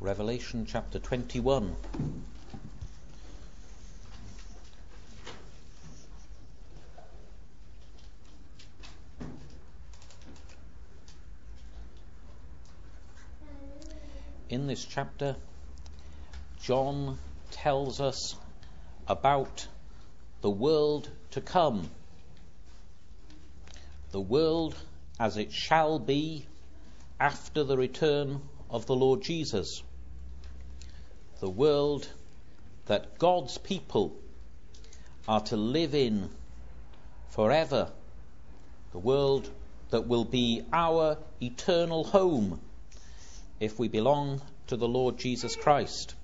Revelation chapter 21. In this chapter, John tells us about the world to come, the world as it shall be after the return of the Lord Jesus, the world that God's people are to live in forever, the world that will be our eternal home if we belong to the Lord Jesus Christ.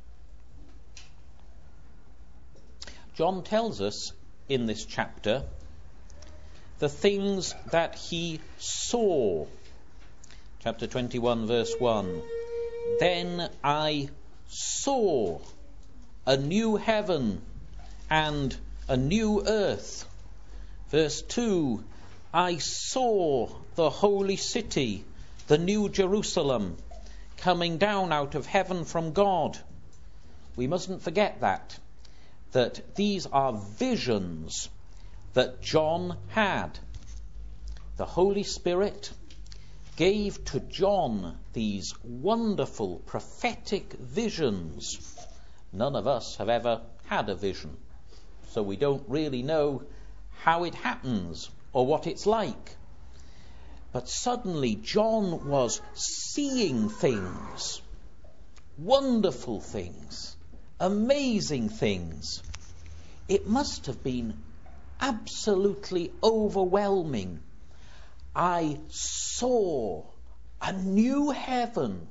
John tells us in this chapter the things that he saw. Chapter 21 verse 1. Then I saw a new heaven and a new earth. Verse 2. I saw the holy city, the new Jerusalem, coming down out of heaven from God. We mustn't forget that these are visions that John had. The Holy Spirit gave to John these wonderful prophetic visions. None of us have ever had a vision, so we don't really know how it happens or what it's like. But suddenly John was seeing things, wonderful things, amazing things. It must have been absolutely overwhelming. I saw a new heaven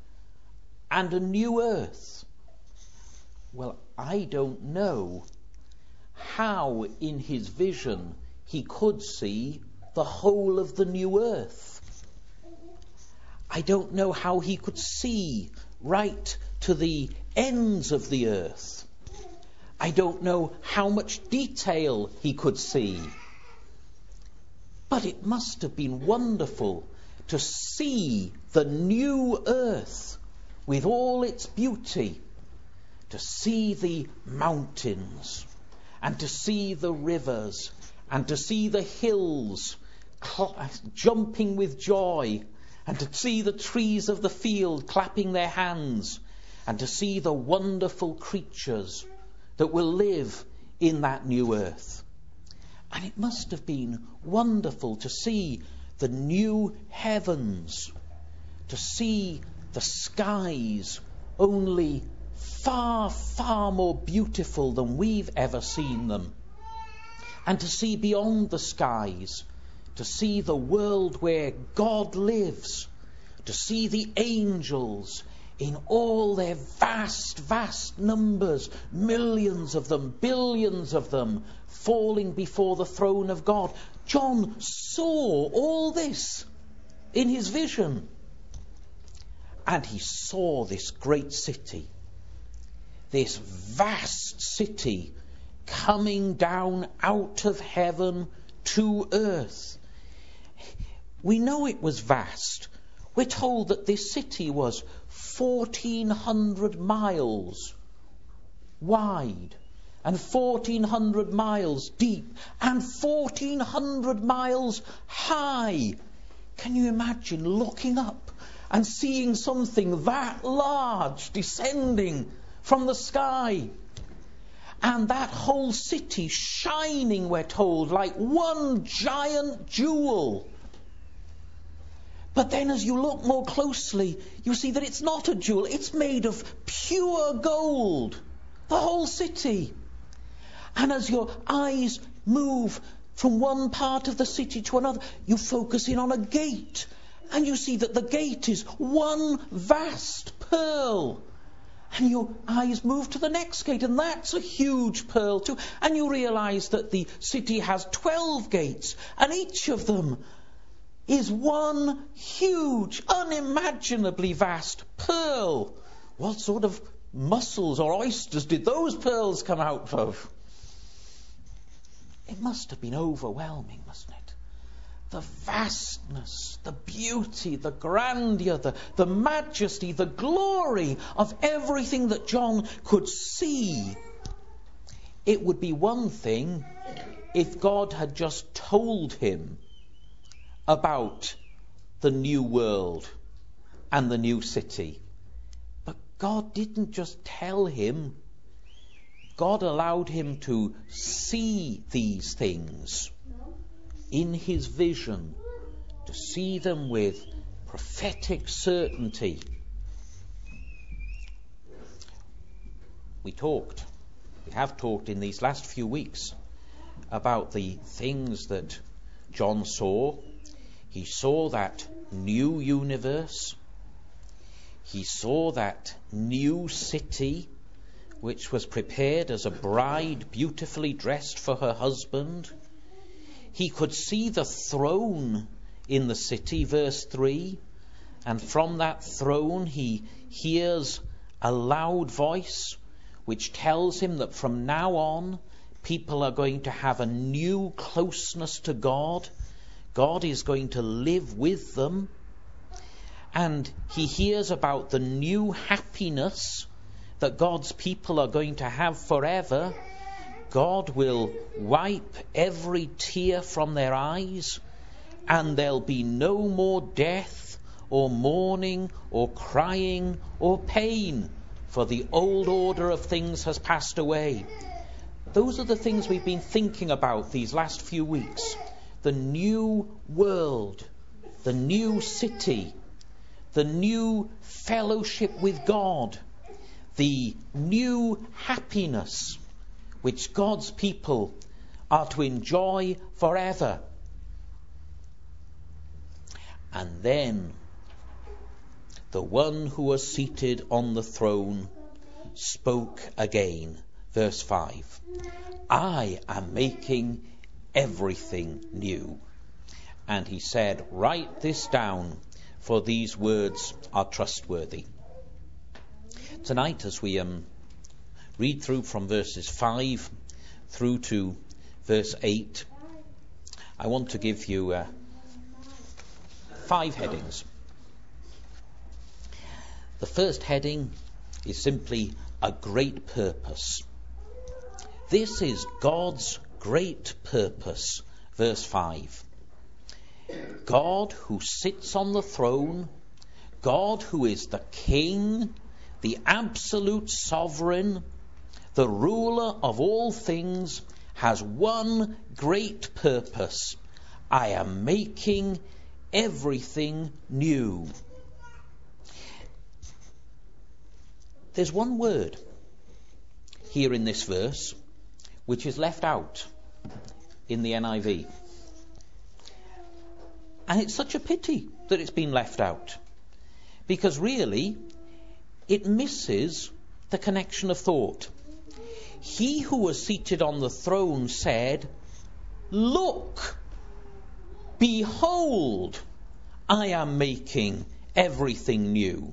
and a new earth. Well, I don't know how in his vision he could see the whole of the new earth. I don't know how he could see right to the ends of the earth. I don't know how much detail he could see. But it must have been wonderful to see the new earth with all its beauty, to see the mountains and to see the rivers and to see the hills jumping with joy, and to see the trees of the field clapping their hands, and to see the wonderful creatures that will live in that new earth. And it must have been wonderful to see the new heavens, to see the skies only far, far more beautiful than we've ever seen them, and to see beyond the skies, to see the world where God lives, to see the angels in all their vast, vast numbers, millions of them, billions of them, falling before the throne of God. John saw all this in his vision. And he saw this great city, this vast city coming down out of heaven to earth. We know it was vast. We're told that this city was 1,400 miles wide and 1,400 miles deep and 1,400 miles high. Can you imagine looking up and seeing something that large descending from the sky? And that whole city shining, we're told, like one giant jewel. But then as you look more closely, you see that it's not a jewel. It's made of pure gold. The whole city. And as your eyes move from one part of the city to another, you focus in on a gate. And you see that the gate is one vast pearl. And your eyes move to the next gate, and that's a huge pearl too. And you realize that the city has 12 gates, and each of them is one huge, unimaginably vast pearl. What sort of mussels or oysters did those pearls come out of? It must have been overwhelming, mustn't it? the vastness, the beauty, the grandeur, the majesty, the glory of everything that John could see. It would be one thing if God had just told him about the new world and the new city. But God didn't just tell him. God allowed him to see these things in his vision, to see them with prophetic certainty. We have talked in these last few weeks about the things that John saw. He saw that new universe. He saw that new city which was prepared as a bride beautifully dressed for her husband. He could see the throne in the city, verse 3, and from that throne he hears a loud voice which tells him that from now on people are going to have a new closeness to God. God is going to live with them. And he hears about the new happiness that God's people are going to have forever. God will wipe every tear from their eyes, and there'll be no more death or mourning or crying or pain, for the old order of things has passed away. Those are the things we've been thinking about these last few weeks. The new world, the new city, the new fellowship with God, the new happiness which God's people are to enjoy forever. And then the one who was seated on the throne spoke again. Verse 5. I am making everything new. And he said, write this down, for these words are trustworthy. Tonight, as we read through from verses 5 through to verse 8, I want to give you 5 headings. The first heading is simply a great purpose. This is God's great purpose. Verse 5. God who sits on the throne, God who is the King, the absolute sovereign, the ruler of all things, has one great purpose. I am making everything new. There's one word here in this verse which is left out in the NIV. And it's such a pity that it's been left out, because really it misses the connection of thought. He who was seated on the throne said, look, behold, I am making everything new.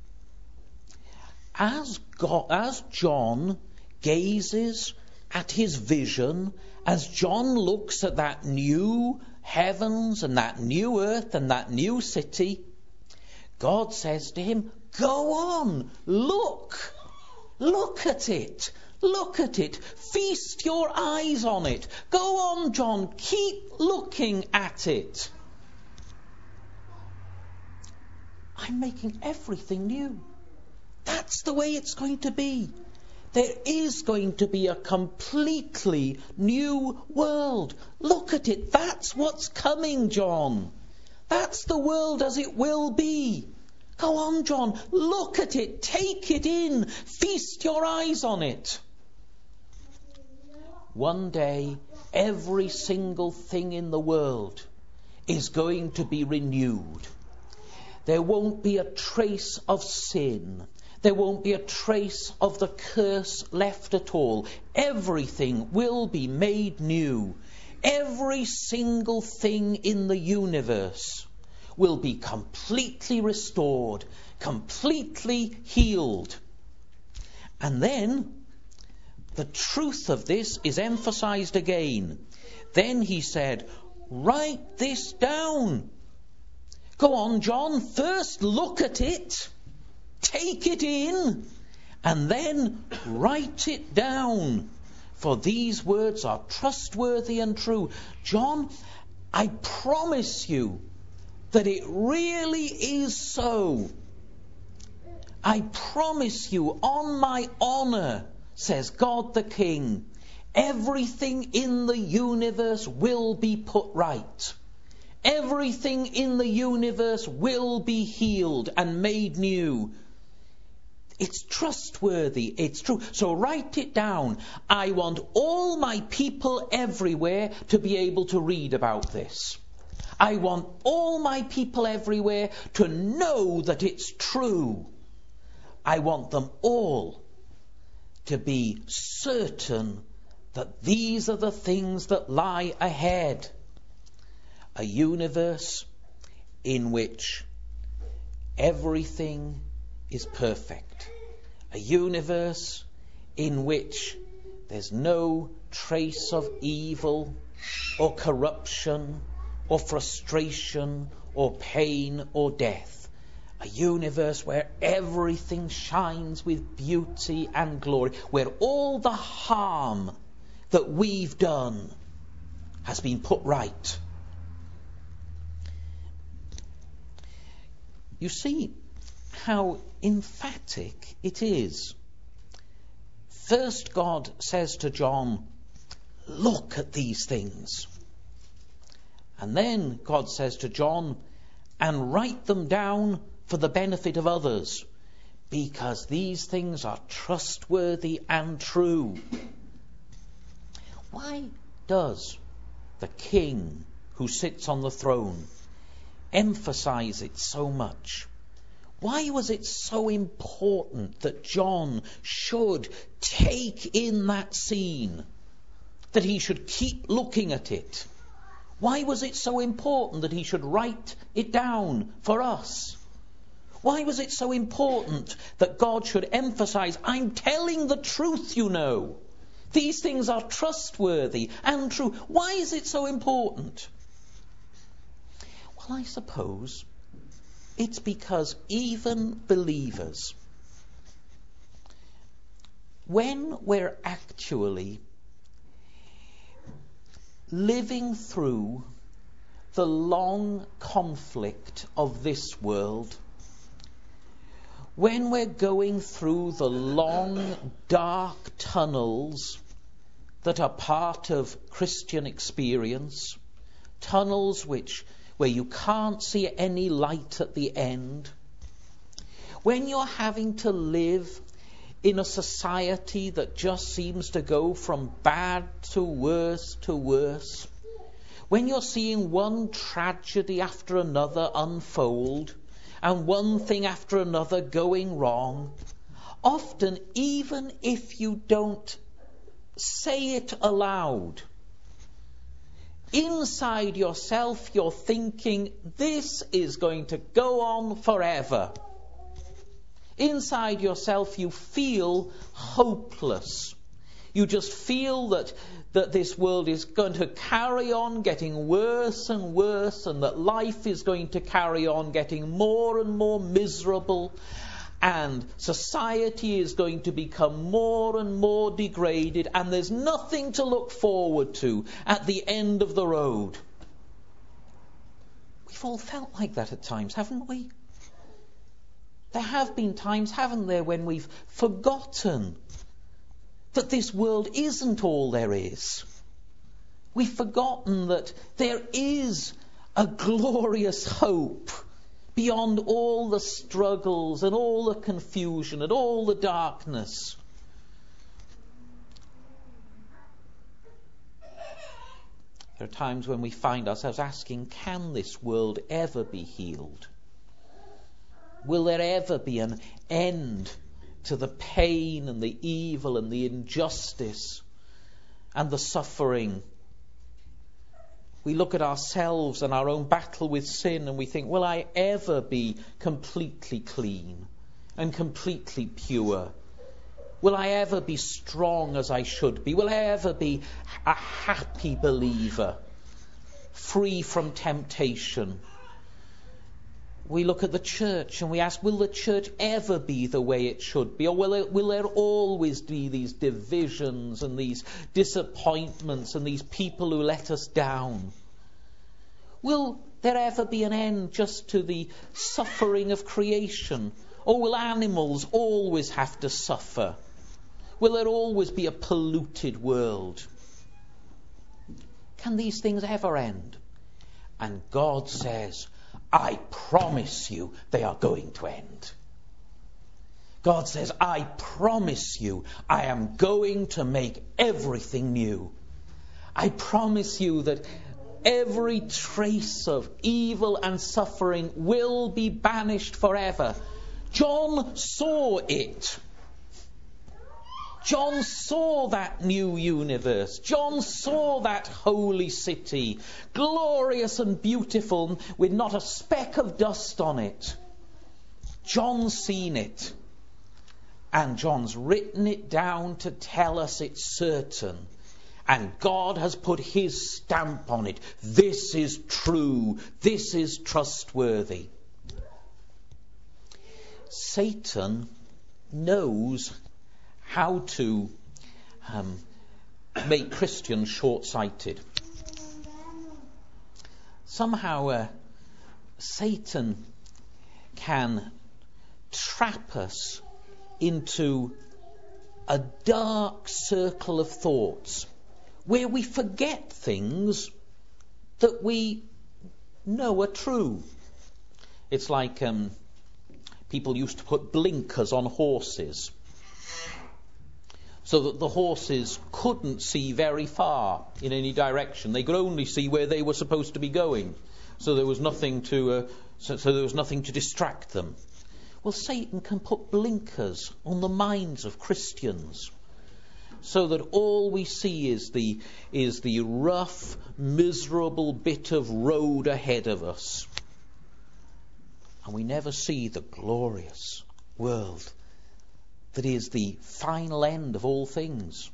As John gazes at his vision, as John looks at that new heavens and that new earth and that new city, God says to him, go on, look at it, feast your eyes on it. Go on, John, keep looking at it. I'm making everything new. That's the way it's going to be. There is going to be a completely new world. Look at it. That's what's coming, John. That's the world as it will be. Go on, John. Look at it. Take it in. Feast your eyes on it. One day, every single thing in the world is going to be renewed. There won't be a trace of sin. There won't be a trace of the curse left at all. Everything will be made new. Every single thing in the universe will be completely restored, completely healed. And then the truth of this is emphasized again. Then he said, Write this down. Go on, John, first look at it, take it in, and then write it down. For these words are trustworthy and true. John, I promise you that it really is so. I promise you on my honour, says God the King, everything in the universe will be put right. Everything in the universe will be healed and made new. It's trustworthy, it's true. So write it down. I want all my people everywhere to be able to read about this. I want all my people everywhere to know that it's true. I want them all to be certain that these are the things that lie ahead. A universe in which everything is perfect. A universe in which there's no trace of evil or corruption or frustration or pain or death. A universe where everything shines with beauty and glory, where all the harm that we've done has been put right. You see how emphatic it is. First, God says to John, look at these things. And then God says to John, and write them down for the benefit of others, because these things are trustworthy and true. Why does the King who sits on the throne emphasize it so much? Why was it so important that John should take in that scene, that he should keep looking at it? Why was it so important that he should write it down for us? Why was it so important that God should emphasize, I'm telling the truth, you know. These things are trustworthy and true. Why is it so important? Well, I suppose it's because even believers, when we're actually living through the long conflict of this world, when we're going through the long, dark tunnels that are part of Christian experience, tunnels where you can't see any light at the end, when you're having to live in a society that just seems to go from bad to worse, when you're seeing one tragedy after another unfold, and one thing after another going wrong, often, even if you don't say it aloud, inside yourself you're thinking, this is going to go on forever. Inside yourself you feel hopeless. You just feel that this world is going to carry on getting worse and worse, and that life is going to carry on getting more and more miserable, and society is going to become more and more degraded, and there's nothing to look forward to at the end of the road. We've all felt like that at times, haven't we? There have been times, haven't there, when we've forgotten that this world isn't all there is. We've forgotten that there is a glorious hope beyond all the struggles and all the confusion and all the darkness. There are times when we find ourselves asking, can this world ever be healed? Will there ever be an end to the pain and the evil and the injustice and the suffering? We look at ourselves and our own battle with sin and we think, will I ever be completely clean and completely pure? Will I ever be strong as I should be? Will I ever be a happy believer? free from temptation. We look at the church and we ask, will the church ever be the way it should be? Or will there always be these divisions and these disappointments and these people who let us down? Will there ever be an end just to the suffering of creation? Or will animals always have to suffer? Will there always be a polluted world? Can these things ever end? And God says, I promise you they are going to end. God says, I promise you I am going to make everything new. I promise you that every trace of evil and suffering will be banished forever. John saw it. John saw that new universe. John saw that holy city, glorious and beautiful, with not a speck of dust on it. John's seen it. And John's written it down to tell us it's certain. And God has put his stamp on it. This is true. This is trustworthy. Satan knows how to make Christians short-sighted. Somehow Satan can trap us into a dark circle of thoughts where we forget things that we know are true. It's like people used to put blinkers on horses so that the horses couldn't see very far in any direction. They could only see where they were supposed to be going. So there was nothing to distract them. Well, Satan can put blinkers on the minds of Christians so that all we see is the rough, miserable bit of road ahead of us. And we never see the glorious world that is the final end of all things.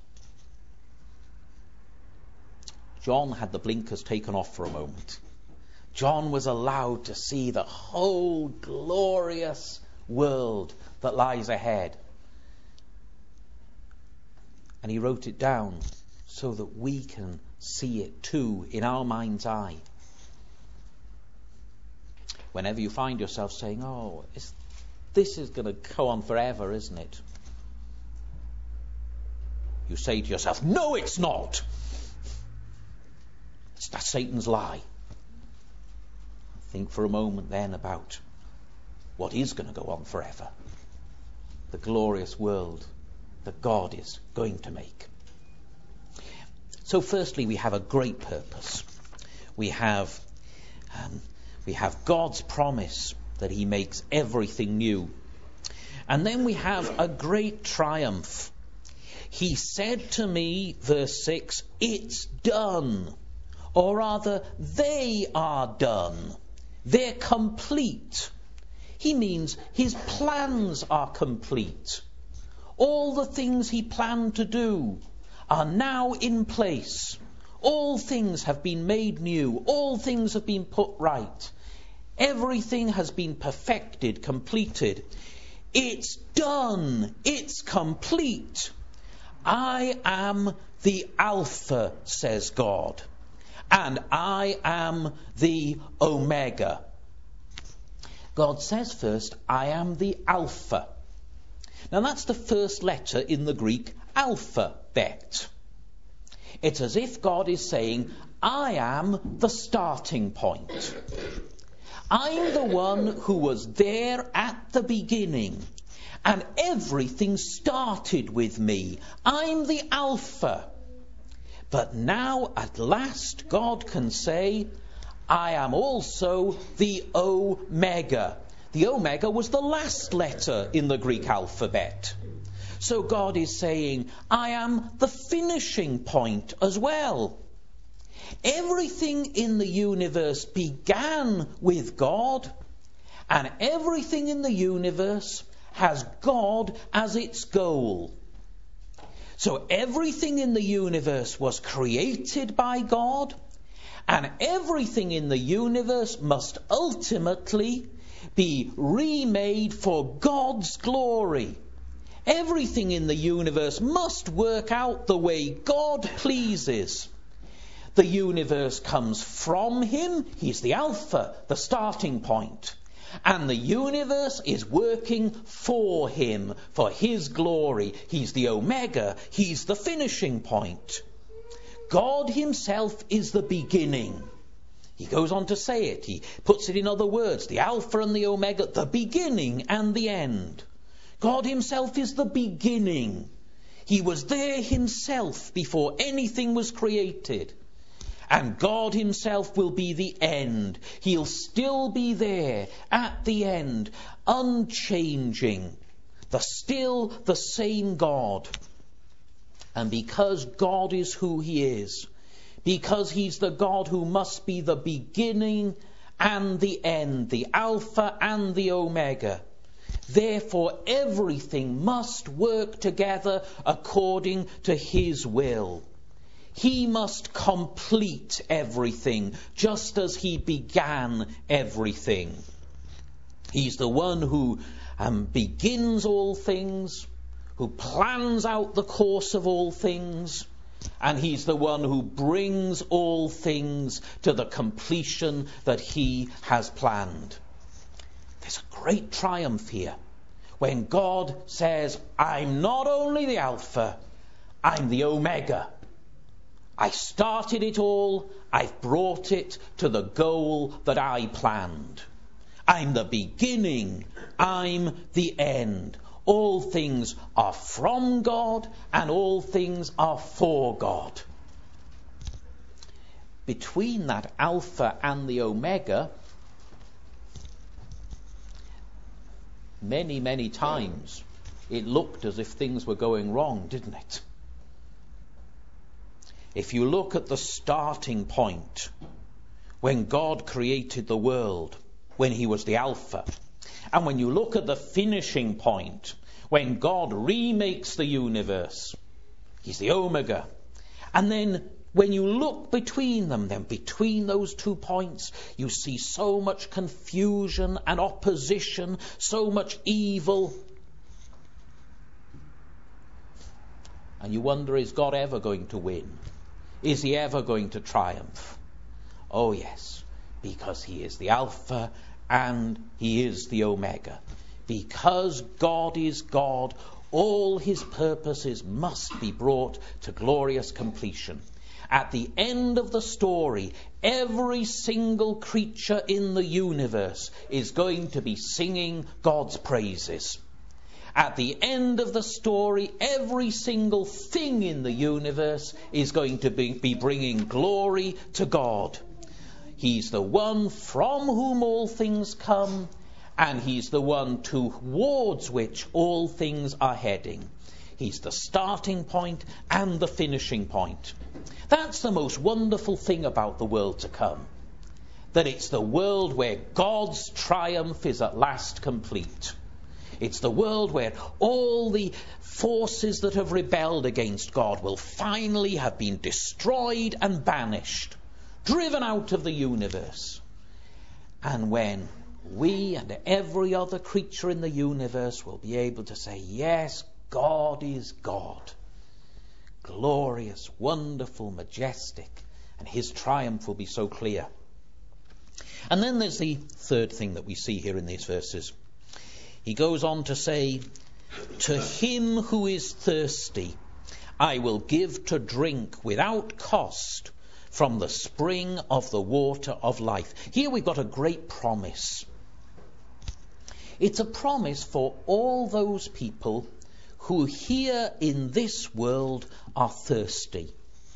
John had the blinkers taken off for a moment. John was allowed to see the whole glorious world that lies ahead. And he wrote it down so that we can see it too in our mind's eye. Whenever you find yourself saying, this is going to go on forever, isn't it? You say to yourself, no, it's not. That's Satan's lie. Think for a moment then about what is going to go on forever. The glorious world that God is going to make. So firstly, we have a great purpose. We have God's promise that he makes everything new. And then we have a great triumph. He said to me, verse 6, it's done. Or rather, they are done. They're complete. He means his plans are complete. All the things he planned to do are now in place. All things have been made new. All things have been put right. Everything has been perfected, completed. It's done. It's complete. I am the Alpha, says God, and I am the Omega. God says first, I am the Alpha. Now that's the first letter in the Greek alphabet. It's as if God is saying, I am the starting point. I'm the one who was there at the beginning. And everything started with me. I'm the Alpha. But now, at last, God can say, I am also the Omega. The Omega was the last letter in the Greek alphabet. So God is saying, I am the finishing point as well. Everything in the universe began with God, and everything in the universe has God as its goal. So everything in the universe was created by God, And everything in the universe must ultimately be remade for God's glory. Everything in the universe must work out the way God pleases. The universe comes from him. He's the Alpha, the starting point. And the universe is working for him, for his glory. He's the Omega. He's the finishing point. God himself is the beginning. He goes on to say it. He puts it in other words. The Alpha and the Omega, the beginning and the end. God himself is the beginning. He was there himself before anything was created. And God himself will be the end. He'll still be there at the end, unchanging. Still the same God. And because God is who he is, because he's the God who must be the beginning and the end, the Alpha and the Omega, therefore everything must work together according to his will. He must complete everything, just as he began everything. He's the one who begins all things, who plans out the course of all things, and he's the one who brings all things to the completion that he has planned. There's a great triumph here when God says, I'm not only the Alpha, I'm the Omega. I started it all, I've brought it to the goal that I planned. I'm the beginning, I'm the end. All things are from God and all things are for God. Between that Alpha and the Omega, many, many times it looked as if things were going wrong, didn't it? If you look at the starting point, when God created the world, when he was the Alpha, and when you look at the finishing point, when God remakes the universe, he's the Omega. And then when you look between them, then between those 2 points, you see so much confusion and opposition, so much evil. And you wonder, is God ever going to win? Is he ever going to triumph? Oh yes, because he is the Alpha and he is the Omega. Because God is God, all his purposes must be brought to glorious completion. At the end of the story, every single creature in the universe is going to be singing God's praises. At the end of the story, every single thing in the universe is going to be bringing glory to God. He's the one from whom all things come, and he's the one towards which all things are heading. He's the starting point and the finishing point. That's the most wonderful thing about the world to come. That it's the world where God's triumph is at last complete. It's the world where all the forces that have rebelled against God will finally have been destroyed and banished, driven out of the universe. And when we and every other creature in the universe will be able to say, yes, God is God. Glorious, wonderful, majestic. And his triumph will be so clear. And then there's the third thing that we see here in these verses. He goes on to say, to him who is thirsty, I will give to drink without cost from the spring of the water of life. Here we've got a great promise. It's a promise for all those people who here in this world are thirsty.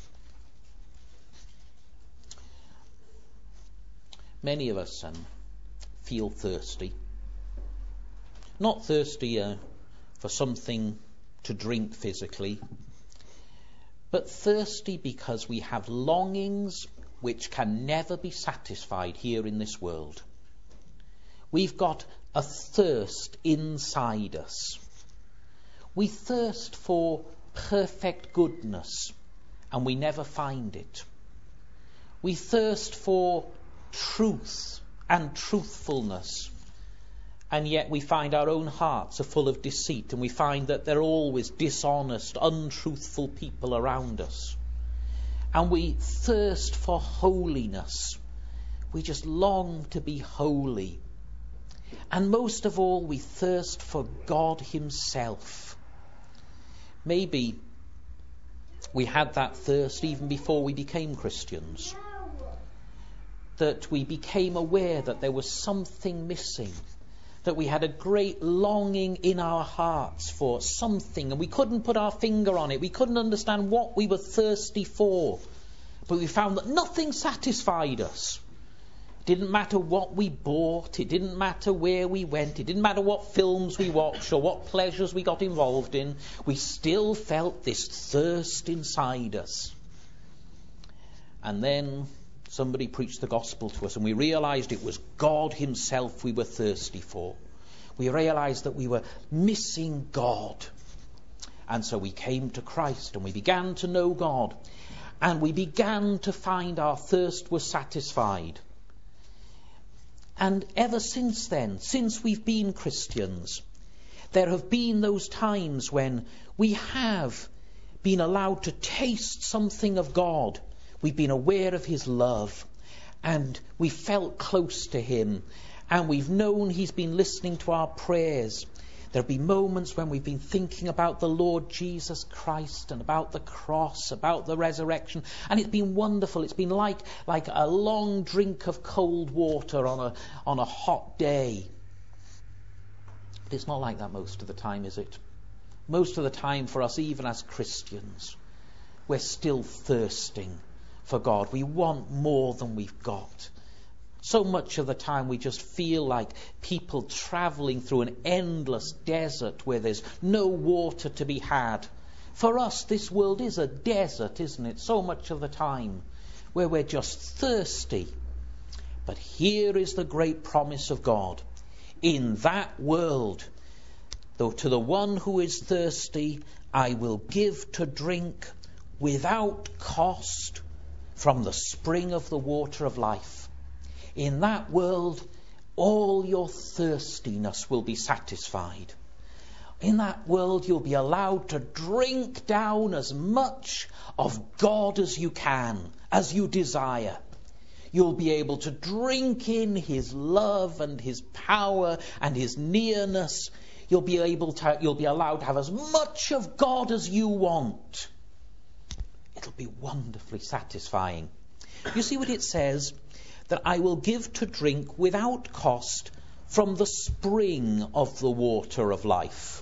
Many of us feel thirsty. Not thirsty for something to drink physically, but thirsty because we have longings which can never be satisfied here in this world. We've got a thirst inside us. We thirst for perfect goodness, and we never find it. We thirst for truth and truthfulness. And yet we find our own hearts are full of deceit, and we find that there are always dishonest, untruthful people around us. And we thirst for holiness. We just long to be holy. And most of all, we thirst for God himself. Maybe we had that thirst even before we became Christians. That we became aware that there was something missing. That we had a great longing in our hearts for something, and we couldn't put our finger on it. We couldn't understand what we were thirsty for. But we found that nothing satisfied us. It didn't matter what we bought. It didn't matter where we went. It didn't matter what films we watched or what pleasures we got involved in. We still felt this thirst inside us. And then somebody preached the gospel to us, and we realised it was God himself we were thirsty for. We realised that we were missing God. And so we came to Christ, and we began to know God. And we began to find our thirst was satisfied. And ever since then, since we've been Christians, there have been those times when we have been allowed to taste something of God. We've been aware of his love, and we felt close to him, and we've known he's been listening to our prayers. There'll be moments when we've been thinking about the Lord Jesus Christ and about the cross, about the resurrection, and it's been wonderful. It's been like a long drink of cold water on a hot day. But it's not like that most of the time, is it? Most of the time for us, even as Christians, we're still thirsting for God. We want more than we've got. So much of the time we just feel like people travelling through an endless desert where there's no water to be had. For us, this world is a desert, isn't it? So much of the time where we're just thirsty. But here is the great promise of God. In that world, though to the one who is thirsty, I will give to drink without cost from the spring of the water of life. In that world, all your thirstiness will be satisfied. In that world, you'll be allowed to drink down as much of God as you can, as you desire. You'll be able to drink in his love and his power and his nearness. You'll be allowed to have as much of God as you want. It'll be wonderfully satisfying. You see what it says? That I will give to drink without cost from the spring of the water of life.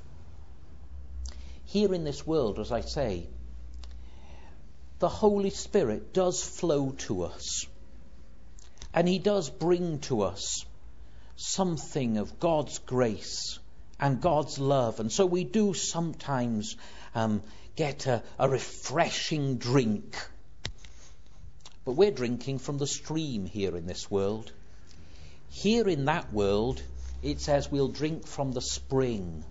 Here in this world, as I say, the Holy Spirit does flow to us. And he does bring to us something of God's grace and God's love. And so we do sometimes get a refreshing drink. But we're drinking from the stream here in this world. Here in that world, it says we'll drink from the spring,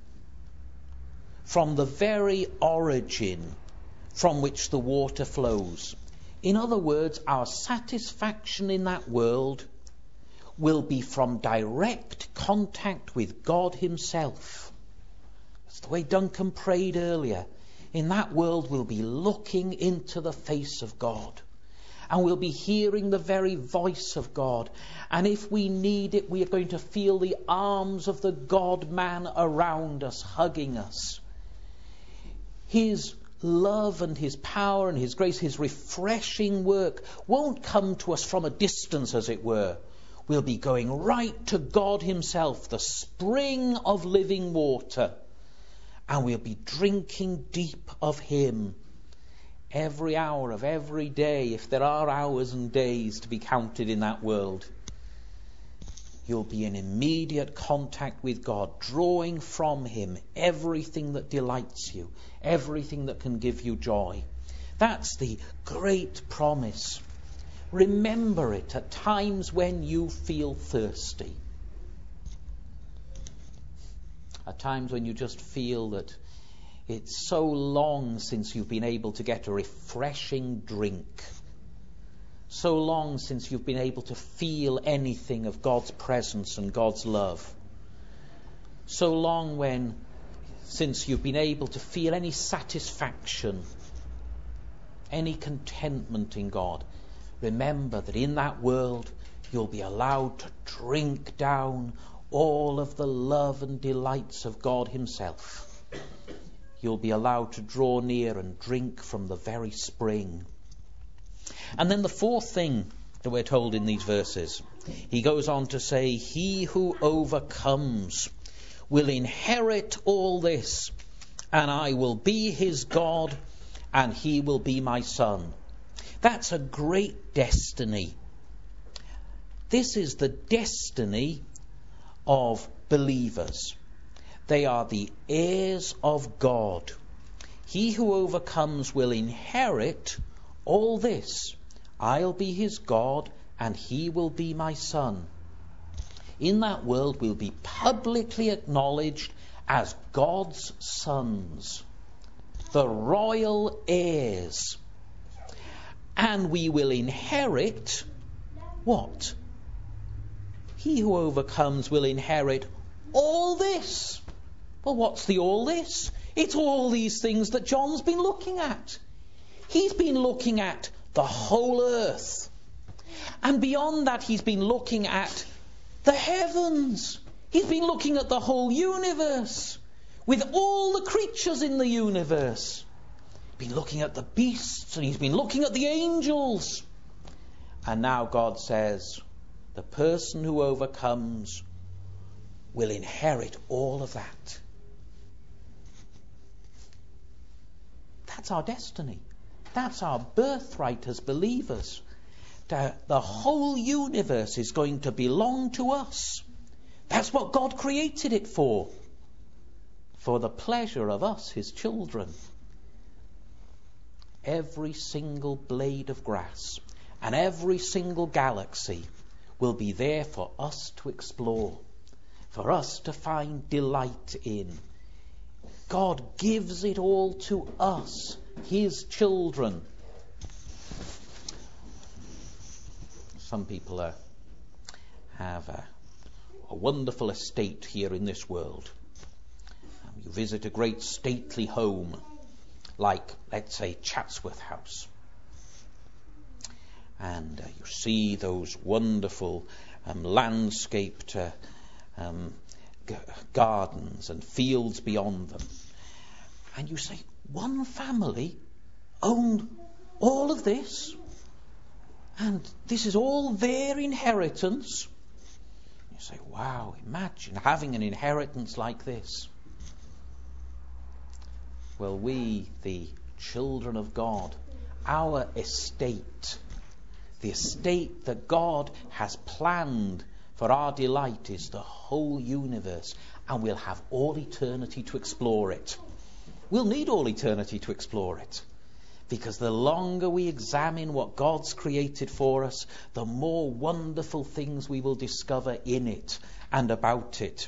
from the very origin from which the water flows. In other words, our satisfaction in that world will be from direct contact with God himself. That's the way Duncan prayed earlier. In that world, we'll be looking into the face of God. And we'll be hearing the very voice of God. And if we need it, we are going to feel the arms of the God-man around us, hugging us. His love and his power and his grace, his refreshing work won't come to us from a distance, as it were. We'll be going right to God himself, the spring of living water. And we'll be drinking deep of him. Every hour of every day, if there are hours and days to be counted in that world, you'll be in immediate contact with God, drawing from him everything that delights you, everything that can give you joy. That's the great promise. Remember it at times when you feel thirsty. At times when you just feel that it's so long since you've been able to get a refreshing drink. so long since you've been able to feel anything of God's presence and God's love, so long since you've been able to feel any satisfaction, any contentment in God, remember that in that world you'll be allowed to drink down all of the love and delights of God himself. You'll be allowed to draw near and drink from the very spring. And then the fourth thing that we're told in these verses, he goes on to say, he who overcomes will inherit all this, and I will be his God, and he will be my son. That's a great destiny. This is the destiny of believers. They are the heirs of God. He who overcomes will inherit all this. I'll be his God, and he will be my son. In that world, we'll be publicly acknowledged as God's sons, the royal heirs. And we will inherit what? He who overcomes will inherit all this. Well, what's the all this? It's all these things that John's been looking at. He's been looking at the whole earth. And beyond that, he's been looking at the heavens. He's been looking at the whole universe, with all the creatures in the universe. He's been looking at the beasts, and he's been looking at the angels. And now God says, the person who overcomes will inherit all of that. That's our destiny. That's our birthright as believers. The whole universe is going to belong to us. That's what God created it for the pleasure of us, his children. Every single blade of grass and every single galaxy will be there for us to explore, for us to find delight in. God gives it all to us, his children. Some people have a wonderful estate here in this world. You visit a great stately home, like, let's say, Chatsworth House. And you see those wonderful landscaped gardens and fields beyond them. And you say, one family owned all of this, and this is all their inheritance. You say, wow, imagine having an inheritance like this. Well, we, the children of God, our estate, the estate that God has planned for our delight, is the whole universe, and we'll have all eternity to explore it. We'll need all eternity to explore it, because the longer we examine what God's created for us, the more wonderful things we will discover in it and about it.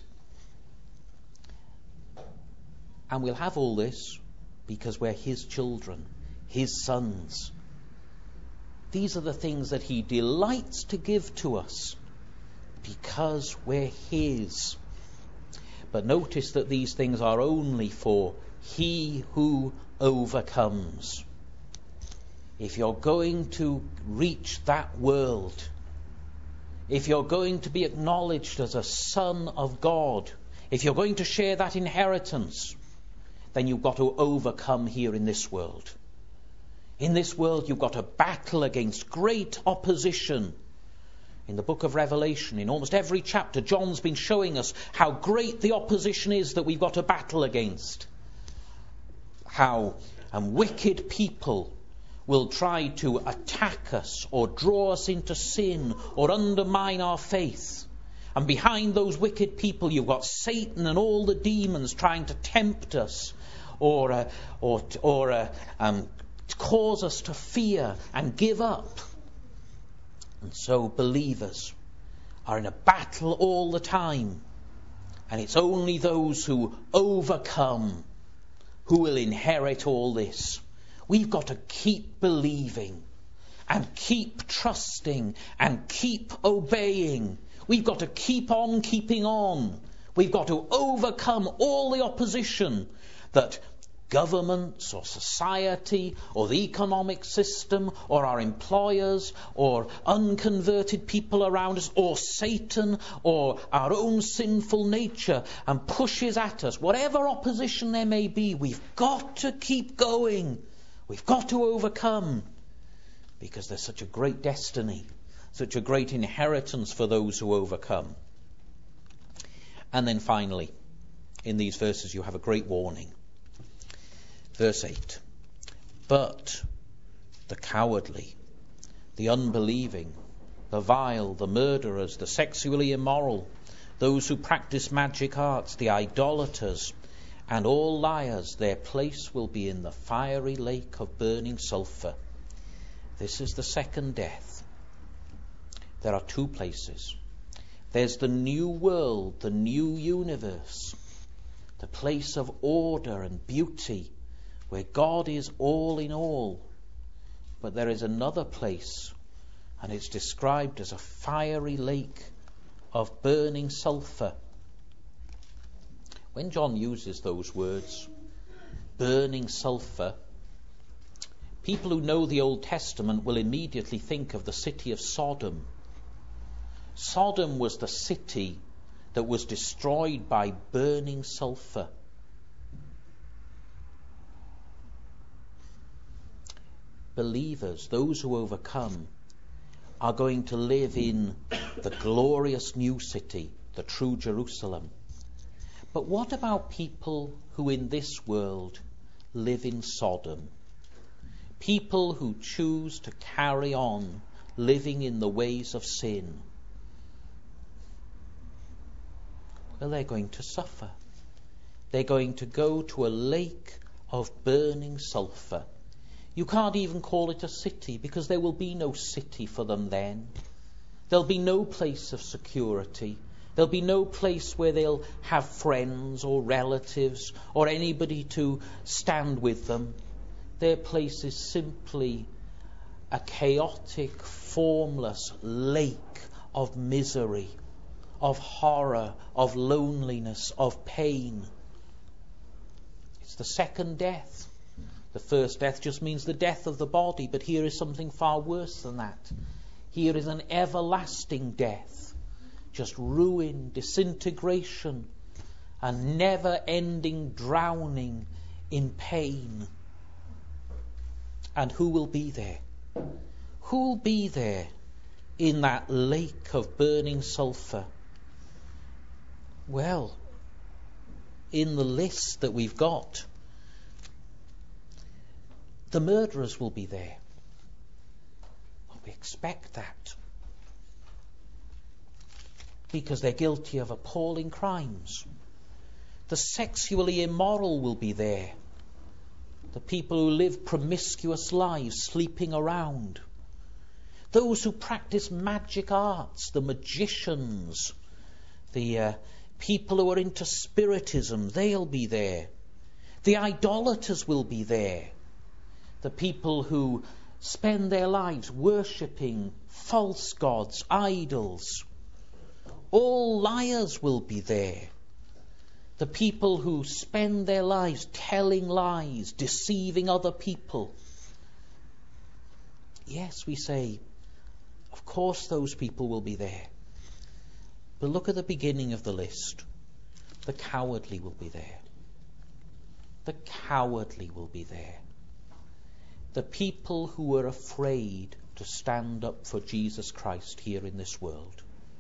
And we'll have all this because we're his children, his sons. These are the things that he delights to give to us because we're his. But notice that these things are only for he who overcomes. If you're going to reach that world, if you're going to be acknowledged as a son of God, if you're going to share that inheritance, then you've got to overcome here in this world. In this world, you've got to battle against great opposition. In the book of Revelation, in almost every chapter, John's been showing us how great the opposition is that we've got to battle against. How wicked people will try to attack us or draw us into sin or undermine our faith. And behind those wicked people, you've got Satan and all the demons trying to tempt us or cause us to fear and give up. And so believers are in a battle all the time. And it's only those who overcome who will inherit all this. We've got to keep believing and keep trusting and keep obeying. We've got to keep on keeping on. We've got to overcome all the opposition that governments or society or the economic system or our employers or unconverted people around us or Satan or our own sinful nature and pushes at us. Whatever opposition there may be, we've got to keep going. We've got to overcome, because there's such a great destiny, such a great inheritance for those who overcome. And then finally, in these verses you have a great warning. Verse 8, but the cowardly, the unbelieving, the vile, the murderers, the sexually immoral, those who practice magic arts, the idolaters, and all liars, their place will be in the fiery lake of burning sulphur. This is the second death. There are two places. There's the new world, the new universe, the place of order and beauty, where God is all in all. But there is another place, and it's described as a fiery lake of burning sulphur. When John uses those words, burning sulphur, people who know the Old Testament will immediately think of the city of Sodom. Sodom was the city that was destroyed by burning sulphur. Believers, those who overcome, are going to live in the glorious new city, the true Jerusalem. But what about people who in this world live in Sodom? People who choose to carry on living in the ways of sin. Well, they're going to suffer. They're going to go to a lake of burning sulphur. You can't even call it a city, because there will be no city for them then. There'll be no place of security. There'll be no place where they'll have friends or relatives or anybody to stand with them. Their place is simply a chaotic, formless lake of misery, of horror, of loneliness, of pain. It's the second death. The first death just means the death of the body, but here is something far worse than that. Here is an everlasting death, just ruin, disintegration, and never-ending drowning in pain. And who will be there? Who will be there in that lake of burning sulphur? Well, in the list that we've got, the murderers will be there. Well, we expect that, because they're guilty of appalling crimes. The sexually immoral will be there. The people who live promiscuous lives, sleeping around. Those who practice magic arts, the magicians, the people who are into spiritism, they'll be there. The idolaters will be there. The people who spend their lives worshipping false gods, idols. All liars will be there. The people who spend their lives telling lies, deceiving other people. Yes, we say, of course those people will be there. But look at the beginning of the list. The cowardly will be there. The cowardly will be there. The people who are afraid to stand up for Jesus Christ here in this world.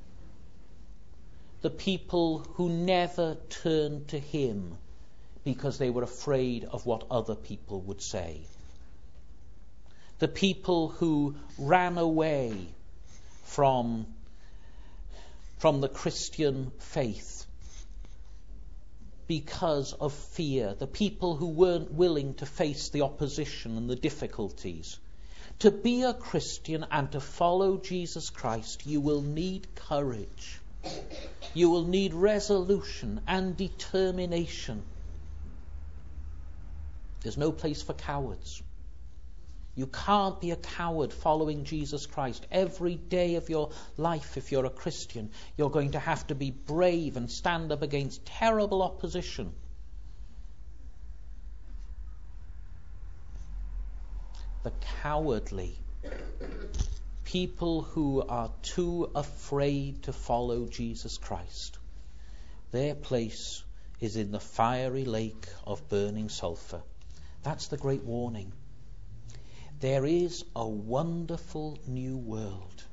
The people who never turned to him because they were afraid of what other people would say. The people who ran away from the Christian faith because of fear. The people who weren't willing to face the opposition and the difficulties. To be a Christian and to follow Jesus Christ, you will need courage. You will need resolution and determination. There's no place for cowards. You can't be a coward following Jesus Christ. Every day of your life, if you're a Christian, you're going to have to be brave and stand up against terrible opposition. The cowardly, people who are too afraid to follow Jesus Christ, their place is in the fiery lake of burning sulphur. That's the great warning. There is a wonderful new world.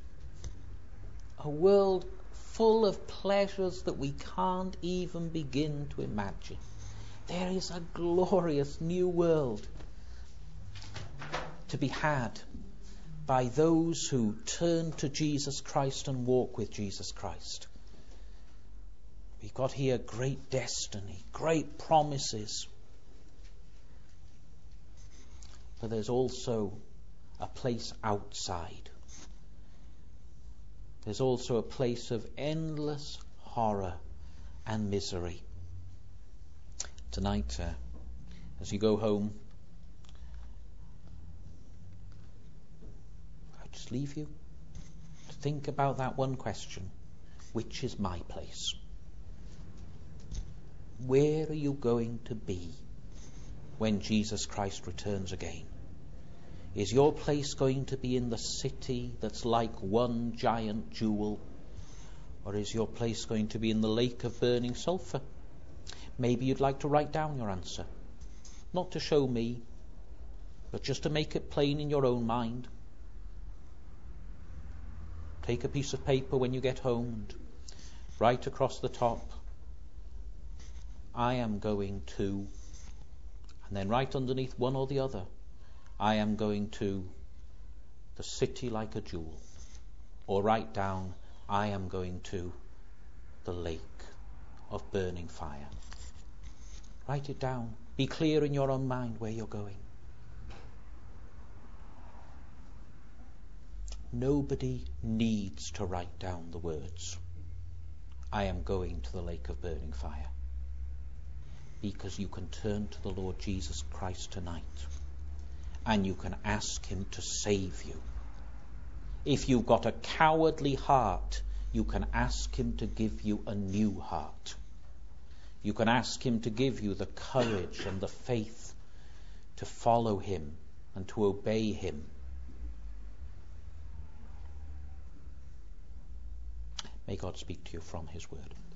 A world full of pleasures that we can't even begin to imagine. There is a glorious new world to be had by those who turn to Jesus Christ and walk with Jesus Christ. We've got here great destiny, great promises. But there's also a place outside. There's also a place of endless horror and misery. Tonight, as you go home, I just leave you to think about that one question. Which is my place? Where are you going to be when Jesus Christ returns again? Is your place going to be in the city that's like one giant jewel? Or is your place going to be in the lake of burning sulphur? Maybe you'd like to write down your answer. Not to show me, but just to make it plain in your own mind. Take a piece of paper when you get home and write across the top, I am going to, and then write underneath one or the other, I am going to the city like a jewel. Or write down, I am going to the lake of burning fire. Write it down. Be clear in your own mind where you're going. Nobody needs to write down the words, I am going to the lake of burning fire. Because you can turn to the Lord Jesus Christ tonight and you can ask him to save you. If you've got a cowardly heart, you can ask him to give you a new heart. You can ask him to give you the courage and the faith to follow him and to obey him. May God speak to you from his word.